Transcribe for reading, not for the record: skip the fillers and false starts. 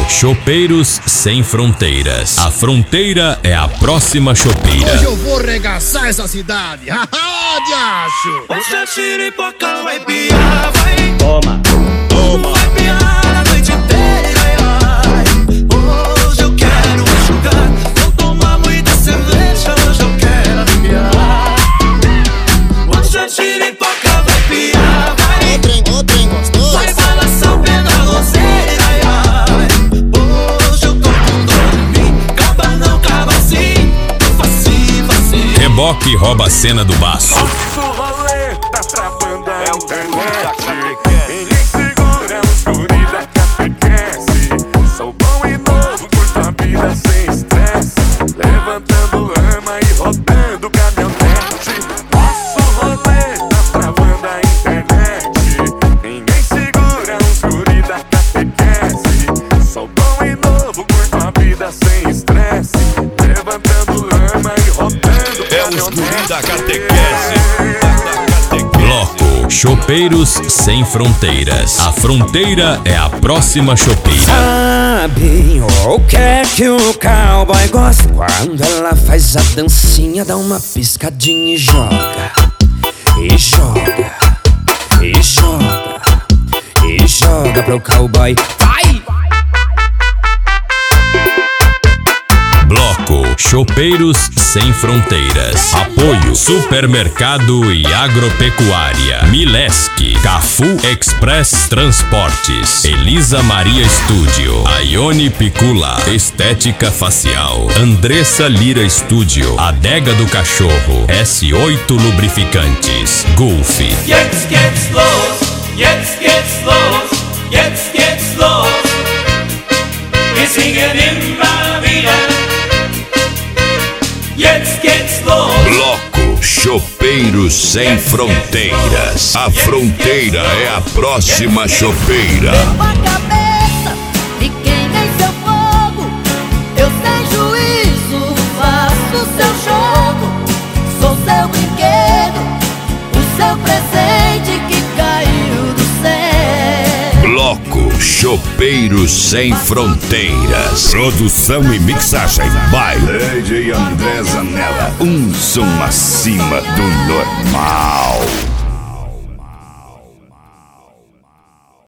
Chopeiros Sem Fronteiras. A fronteira é a próxima chopeira. Hoje eu vou regaçar essa cidade. Haha, diacho! Hoje a xiripoca vai piar, vai. Toma, toma. Vai piar a noite inteira, ai, ai. Hoje eu quero enxugar. Vou tomar muita cerveja, hoje eu quero aliviar. Hoje a xiripoca vai piar, vai. O trem gostoso. Vai balançar o pé da roseira, ai, ai. Hoje eu tô com dor de mim. Caba não, caba sim. Facinho, facinho. Reboque rouba a cena do baço. Nosso rolê tá travando a internet. Ninguém segura os guri da catequese. Sou bom e novo, curto a vida sem estresse. Levantando lama e rodando caminhonete. Nosso rolê tá travando a internet. Ninguém segura os guri da catequese. Sou bom e novo, curto a vida sem estresse. Levantando lama e rodando caminhonete. Da catequese. Bloco Chopeiros Sem Fronteiras. A fronteira é a próxima chopeira. Sabe o que é que o cowboy gosta? Quando ela faz a dancinha, dá uma piscadinha e joga. E joga. E joga. E joga pro cowboy. Vai! Bloco Chopeiros Sem Fronteiras. Apoio Supermercado e Agropecuária, Milesc, Cafu Express Transportes, Elisa Maria Estúdio, Aione Picula, Estética Facial, Andressa Lira Estúdio, Adega do Cachorro, S8 Lubrificantes, Gulf. Jetzt geht's los, jetzt geht's los, jetzt geht's los. Wir singen immer wieder. Jetzt geht's los. Bloco Chopeiros Sem Fronteiras. A fronteira é a próxima chopeira. Com a cabeça de quem tem seu fogo, eu sem juízo faço seu jogo. Sou seu brinquedo, o seu presente que caiu do céu. Bloco Chopeiros Sem Fronteiras. Produção e mixagem by Lady André Zanella. Um som acima do normal.